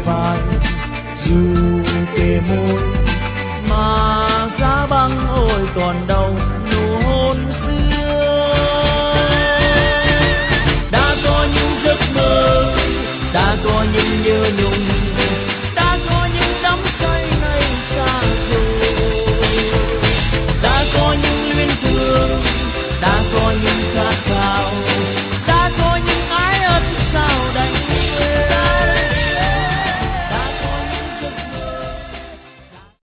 vai, dù kề môi mà giá băng ôi còn đâu.